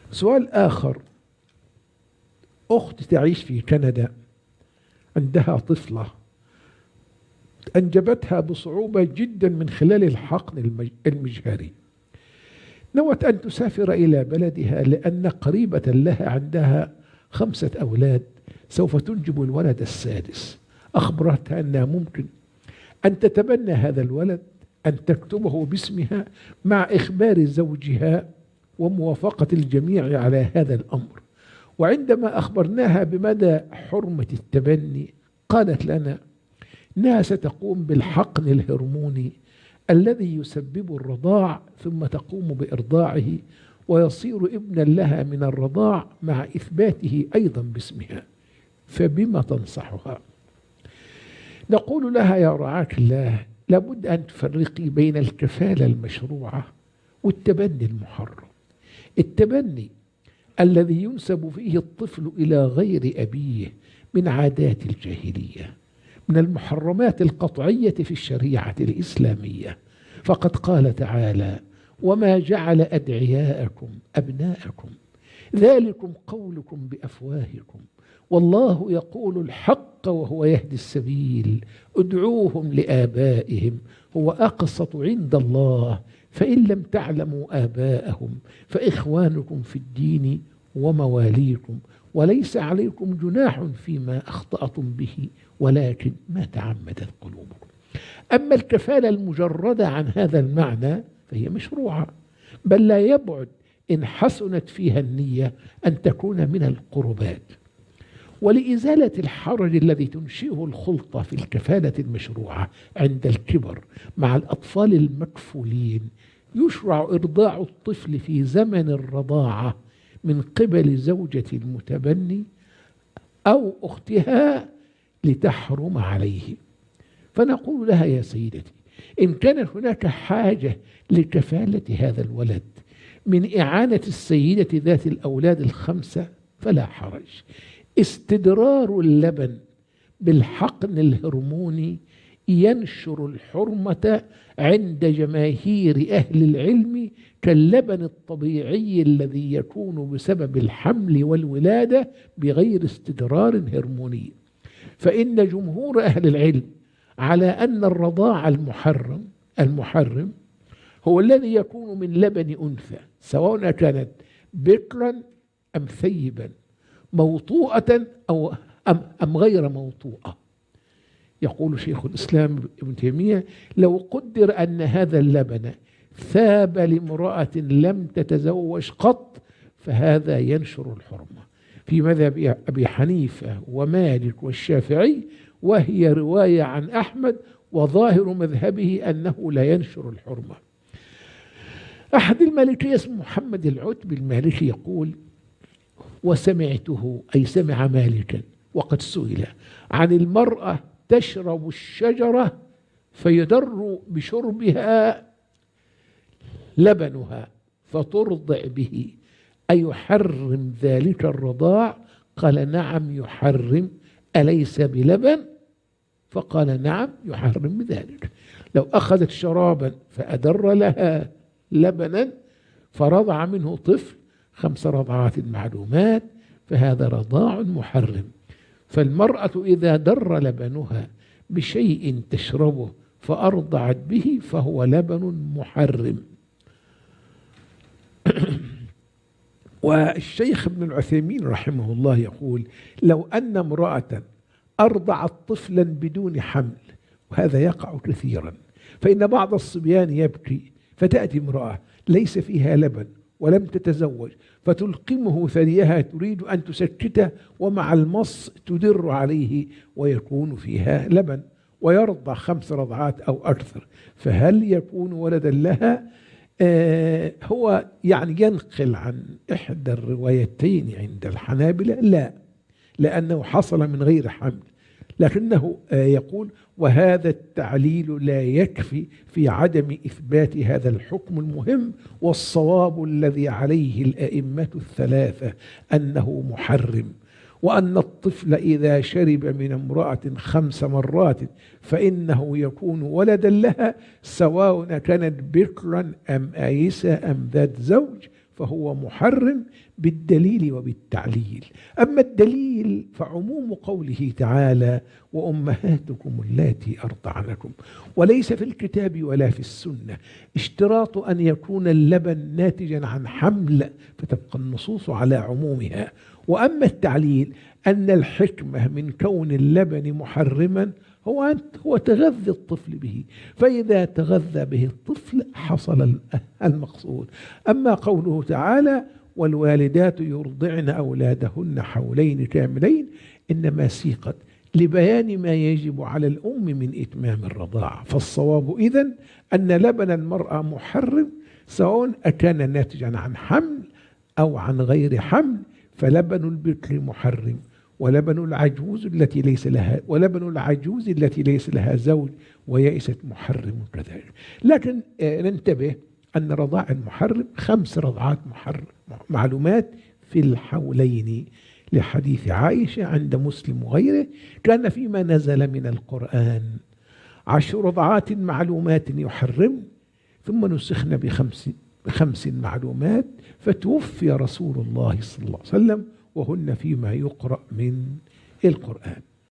سؤال آخر: أخت تعيش في كندا، عندها طفلة أنجبتها بصعوبة جدا من خلال الحقن المجهري. نوت أن تسافر إلى بلدها لأن قريبة لها عندها 5 أولاد سوف تنجب الولد السادس. أخبرتها أنها ممكن أن تتبنى هذا الولد، أن تكتبه باسمها، مع إخبار زوجها وموافقة الجميع على هذا الأمر. وعندما أخبرناها بمدى حرمة التبني قالت لنا إنها ستقوم بالحقن الهرموني الذي يسبب الرضاع، ثم تقوم بإرضاعه ويصير ابنا لها من الرضاع مع إثباته أيضا باسمها. فبما تنصحها؟ نقول لها: يا رعاك الله، لابد أن تفرقي بين الكفالة المشروعة والتبني المحرم. التبني الذي ينسب فيه الطفل إلى غير أبيه من عادات الجاهلية، من المحرمات القطعية في الشريعة الإسلامية. فقد قال تعالى: وما جعل أدعياءكم أبناءكم ذلكم قولكم بأفواهكم والله يقول الحق وهو يهدي السبيل ادعوهم لآبائهم هو أقسط عند الله فإن لم تعلموا آباءهم فإخوانكم في الدين ومواليكم وليس عليكم جناح فيما أخطأتم به ولكن ما تعمدت قلوبكم. أما الكفالة المجردة عن هذا المعنى فهي مشروعة، بل لا يبعد إن حسنت فيها النية أن تكون من القربات. ولإزالة الحرج الذي تنشئه الخلطة في الكفالة المشروعة عند الكبر مع الأطفال المكفولين، يشرع إرضاع الطفل في زمن الرضاعة من قبل زوجة المتبني أو أختها لتحرم عليه. فنقول لها: يا سيدتي، إن كانت هناك حاجة لكفالة هذا الولد من إعانة السيدة ذات الأولاد ال5 فلا حرج. استدرار اللبن بالحقن الهرموني ينشر الحرمة عند جماهير أهل العلم كاللبن الطبيعي الذي يكون بسبب الحمل والولادة بغير استدرار هرموني. فإن جمهور أهل العلم على أن الرضاع المحرم هو الذي يكون من لبن أنثى، سواء كانت بكرا أم ثيبا، موطوءة أم غير موطوءة. يقول شيخ الإسلام ابن تيمية: لو قدر أن هذا اللبن ثاب لامرأة لم تتزوج قط فهذا ينشر الحرمة في مذهب أبي حنيفة ومالك والشافعي، وهي رواية عن أحمد، وظاهر مذهبه أنه لا ينشر الحرمة. أحد المالكية اسمه محمد العتبي المالكي يقول: وسمعته، أي سمع مالكا وقد سئل عن المرأة تشرب الشجرة فيدر بشربها لبنها فترضع به أيحرم ذلك الرضاع؟ قال: نعم يحرم، أليس بلبن؟ فقال: نعم يحرم بذلك. لو أخذت شرابا فأدر لها لبنا فرضع منه طفل 5 رضعات معلومات فهذا رضاع محرم. فالمرأة إذا در لبنها بشيء تشربه فأرضعت به فهو لبن محرم. والشيخ ابن العثيمين رحمه الله يقول: لو أن امرأة أرضعت طفلا بدون حمل، وهذا يقع كثيرا، فإن بعض الصبيان يبكي فتأتي امرأة ليس فيها لبن ولم تتزوج فتلقمه ثديها تريد أن تسكته، ومع المص تدر عليه ويكون فيها لبن ويرضع 5 رضعات أو أكثر، فهل يكون ولدا لها؟ هو يعني ينقل عن إحدى الروايتين عند الحنابلة لا، لأنه حصل من غير حمل، لكنه يقول: وهذا التعليل لا يكفي في عدم إثبات هذا الحكم المهم، والصواب الذي عليه الأئمة الثلاثة أنه محرم، وأن الطفل إذا شرب من امرأة 5 مرات فإنه يكون ولدا لها، سواء كانت بكرا أم آيسة أم ذات زوج، فهو محرم بالدليل وبالتعليل. أما الدليل فعموم قوله تعالى وأمهاتكم اللاتي أرضعنكم، وليس في الكتاب ولا في السنة اشتراط أن يكون اللبن ناتجا عن حمل فتبقى النصوص على عمومها. وأما التعليل أن الحكمة من كون اللبن محرما هو تغذي الطفل به، فإذا تغذى به الطفل حصل المقصود. أما قوله تعالى والوالدات يرضعن أولادهن حولين كاملين إنما سيقت لبيان ما يجب على الأم من إتمام الرضاعة. فالصواب إذن أن لبن المرأة محرم سواء أكان ناتجا عن حمل أو عن غير حمل، فلبن البكر محرم، ولبن العجوز التي ليس لها زوج ويئست محرم كذلك. لكن ننتبه أن رضاع المحرم 5 رضعات معلومات في الحولين، لحديث عائشة عند مسلم وغيره كان فيما نزل من القرآن 10 رضعات معلومات يحرم ثم نسخن ب5 معلومات، فتوفي رسول الله صلى الله عليه وسلم وهن فيما يقرأ من القرآن.